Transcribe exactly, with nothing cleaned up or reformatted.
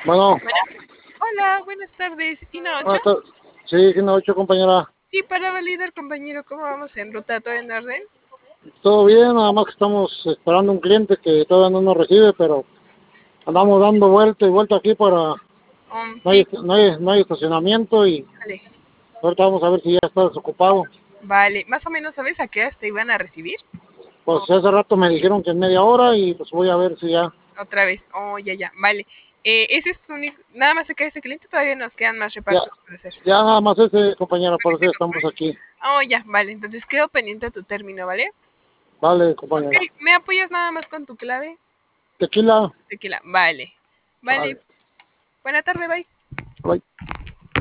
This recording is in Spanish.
Bueno, Bueno, hola, buenas tardes. ¿Tina ocho? buenas tardes. Sí, sí, ocho, compañera. Sí, para validar, compañero, ¿cómo vamos en ruta? ¿Todo en orden? Todo bien, nada más que estamos esperando un cliente que todavía no nos recibe, pero andamos dando vuelta y vuelta aquí para... Um, No hay, sí, no hay, no hay estacionamiento y vale. ahorita vamos a ver si ya está desocupado. Vale, más o menos, ¿sabes a qué hora te iban a recibir? Pues O hace rato me dijeron que en media hora y pues voy a ver si ya... otra vez. Oh, ya, ya, vale. Eh, ese es su único. Nada más se queda ese cliente, todavía nos quedan más Ya, repartos por hacer. ya nada más ese, compañera, por Ese eso no estamos fue. aquí. Oh, ya, vale. Entonces quedo pendiente a tu término, ¿vale? Vale, Ok, compañera. ¿me apoyas nada más con tu clave? Tequila. Tequila, vale. Vale. Vale. Buena tarde, bye.